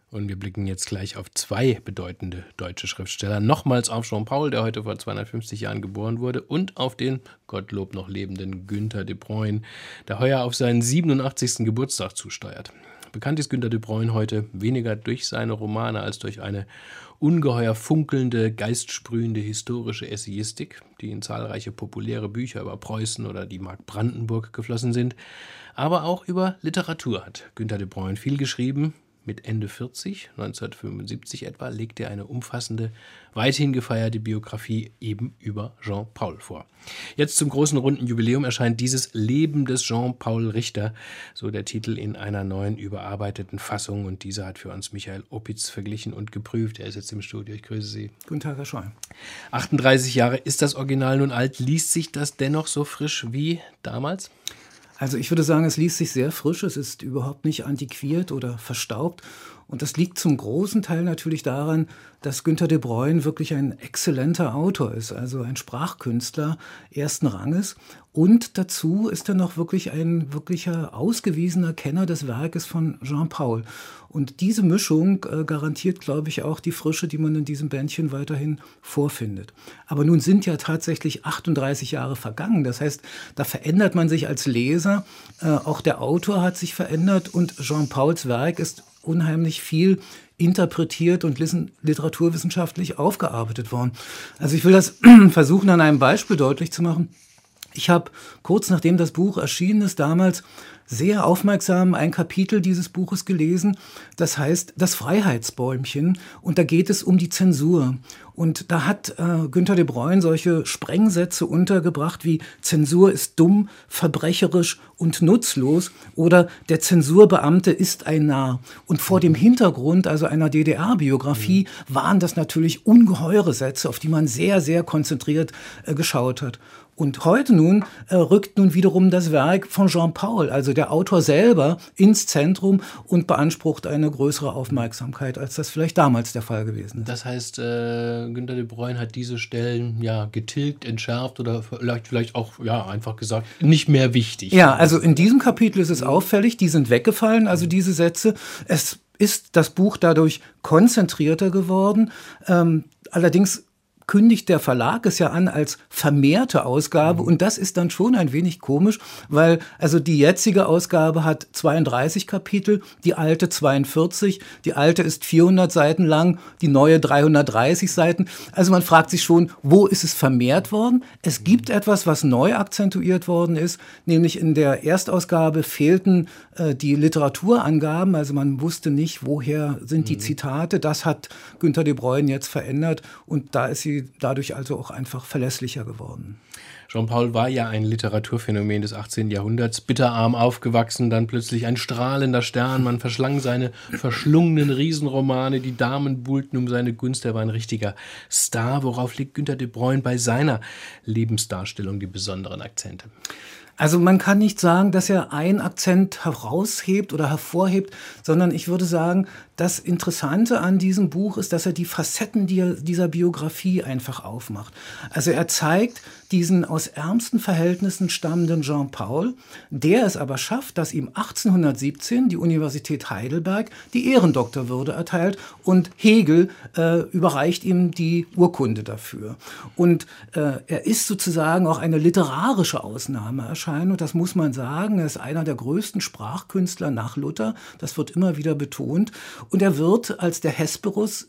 Und wir blicken jetzt gleich auf zwei bedeutende deutsche Schriftsteller. Nochmals auf Jean Paul, der heute vor 250 Jahren geboren wurde, und auf den Gottlob noch lebenden Günter de Bruyne, der heuer auf seinen 87. Geburtstag zusteuert. Bekannt ist Günter de Bruyne heute weniger durch seine Romane als durch eine ungeheuer funkelnde, geistsprühende historische Essayistik, die in zahlreiche populäre Bücher über Preußen oder die Mark Brandenburg geflossen sind. Aber auch über Literatur hat Günter de Bruyne viel geschrieben. Mit Ende 40, 1975 etwa, legte er eine umfassende, weithin gefeierte Biografie eben über Jean Paul vor. Jetzt zum großen runden Jubiläum erscheint dieses Leben des Jean Paul Richter, so der Titel, in einer neuen, überarbeiteten Fassung. Und diese hat für uns Michael Opitz verglichen und geprüft. Er ist jetzt im Studio. Ich grüße Sie. Guten Tag, Herr Scholl. 38 Jahre ist das Original nun alt. Liest sich das dennoch so frisch wie damals? Also ich würde sagen, es liest sich sehr frisch, es ist überhaupt nicht antiquiert oder verstaubt. Und das liegt zum großen Teil natürlich daran, dass Günter de Bruyne wirklich ein exzellenter Autor ist, also ein Sprachkünstler ersten Ranges. Und dazu ist er noch wirklich ein wirklicher ausgewiesener Kenner des Werkes von Jean Paul. Und diese Mischung garantiert, glaube ich, auch die Frische, die man in diesem Bändchen weiterhin vorfindet. Aber nun sind ja tatsächlich 38 Jahre vergangen. Das heißt, da verändert man sich als Leser. Auch der Autor hat sich verändert und Jean Pauls Werk ist unheimlich viel interpretiert und literaturwissenschaftlich aufgearbeitet worden. Also ich will das versuchen, an einem Beispiel deutlich zu machen. Ich habe kurz nachdem das Buch erschienen ist, damals sehr aufmerksam ein Kapitel dieses Buches gelesen, das heißt Das Freiheitsbäumchen, und da geht es um die Zensur. Und da hat Günter de Bruyne solche Sprengsätze untergebracht wie Zensur ist dumm, verbrecherisch und nutzlos oder der Zensurbeamte ist ein Narr. Und vor dem Hintergrund also einer DDR-Biografie waren das natürlich ungeheure Sätze, auf die man sehr, sehr konzentriert geschaut hat. Und heute nun rückt nun wiederum das Werk von Jean Paul, also der Autor selber, ins Zentrum und beansprucht eine größere Aufmerksamkeit, als das vielleicht damals der Fall gewesen ist. Das heißt, Günter de Bruyne hat diese Stellen ja getilgt, entschärft oder vielleicht auch, ja, einfach gesagt, nicht mehr wichtig. Ja, also in diesem Kapitel ist es auffällig, die sind weggefallen, also diese Sätze. Es ist das Buch dadurch konzentrierter geworden. Allerdings kündigt der Verlag es ja an als vermehrte Ausgabe, und das ist dann schon ein wenig komisch, weil also die jetzige Ausgabe hat 32 Kapitel, die alte 42, die alte ist 400 Seiten lang, die neue 330 Seiten. Also man fragt sich schon, wo ist es vermehrt worden? Es gibt etwas, was neu akzentuiert worden ist, nämlich in der Erstausgabe fehlten die Literaturangaben, also man wusste nicht, woher sind die Zitate. Das hat Günter de Bruyne jetzt verändert und da ist sie dadurch also auch einfach verlässlicher geworden. Jean Paul war ja ein Literaturphänomen des 18. Jahrhunderts, bitterarm aufgewachsen, dann plötzlich ein strahlender Stern. Man verschlang seine verschlungenen Riesenromane, die Damen buhlten um seine Gunst. Er war ein richtiger Star. Worauf legt Günter de Bruyne bei seiner Lebensdarstellung die besonderen Akzente? Also man kann nicht sagen, dass er einen Akzent heraushebt oder hervorhebt, sondern ich würde sagen, das Interessante an diesem Buch ist, dass er die Facetten dieser Biografie einfach aufmacht. Also er zeigt diesen aus ärmsten Verhältnissen stammenden Jean Paul, der es aber schafft, dass ihm 1817 die Universität Heidelberg die Ehrendoktorwürde erteilt und Hegel überreicht ihm die Urkunde dafür. Und er ist sozusagen auch eine literarische Ausnahmeerscheinung, das muss man sagen. Er ist einer der größten Sprachkünstler nach Luther, das wird immer wieder betont. Und er wird, als der Hesperus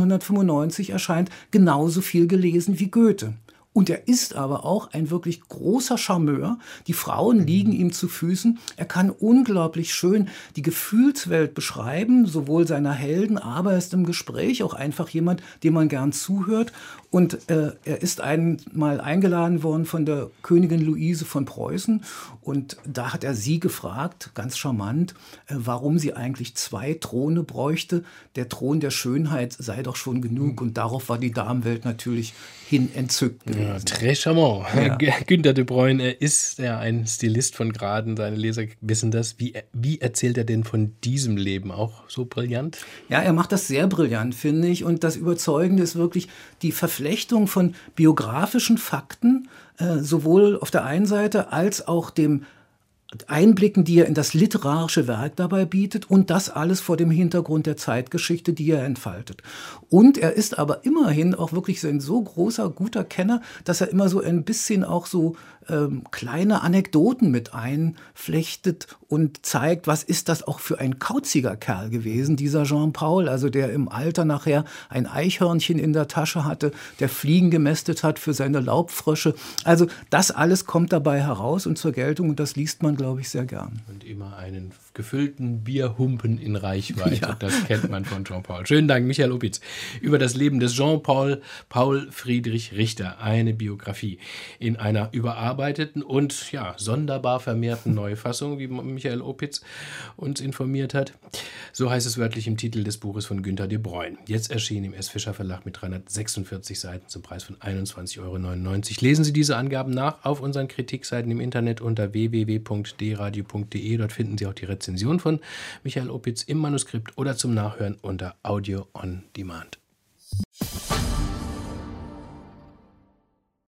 1795 erscheint, genauso viel gelesen wie Goethe. Und er ist aber auch ein wirklich großer Charmeur. Die Frauen liegen ihm zu Füßen. Er kann unglaublich schön die Gefühlswelt beschreiben, sowohl seiner Helden, aber er ist im Gespräch auch einfach jemand, dem man gern zuhört. Und er ist einmal eingeladen worden von der Königin Luise von Preußen. Und da hat er sie gefragt, ganz charmant, warum sie eigentlich 2 Throne bräuchte. Der Thron der Schönheit sei doch schon genug. Und darauf war die Damenwelt natürlich hin entzückt gewesen. Ja, très charmant. Ja. Günter de Bruyne ist ja ein Stilist von Graden. Seine Leser wissen das. Wie erzählt er denn von diesem Leben? Auch so brillant? Ja, er macht das sehr brillant, finde ich. Und das Überzeugende ist wirklich die Verflechtung von biografischen Fakten, sowohl auf der einen Seite als auch dem Einblicken, die er in das literarische Werk dabei bietet und das alles vor dem Hintergrund der Zeitgeschichte, die er entfaltet. Und er ist aber immerhin auch wirklich ein so großer, guter Kenner, dass er immer so ein bisschen auch so kleine Anekdoten mit einflechtet und zeigt, was ist das auch für ein kauziger Kerl gewesen, dieser Jean Paul, also der im Alter nachher ein Eichhörnchen in der Tasche hatte, der Fliegen gemästet hat für seine Laubfrösche. Also das alles kommt dabei heraus und zur Geltung und das liest man, glaube ich, sehr gern. Und immer einen gefüllten Bierhumpen in Reichweite. Ja. Das kennt man von Jean Paul. Schönen Dank, Michael Opitz, über das Leben des Jean-Paul Friedrich Richter. Eine Biografie in einer überarbeiteten und sonderbar vermehrten Neufassung, wie Michael Opitz uns informiert hat. So heißt es wörtlich im Titel des Buches von Günter de Breuyn. Jetzt erschienen im S. Fischer Verlag mit 346 Seiten zum Preis von 21,99 €. Lesen Sie diese Angaben nach auf unseren Kritikseiten im Internet unter www.dradio.de. Dort finden Sie auch die Rezension von Michael Opitz im Manuskript oder zum Nachhören unter Audio on Demand.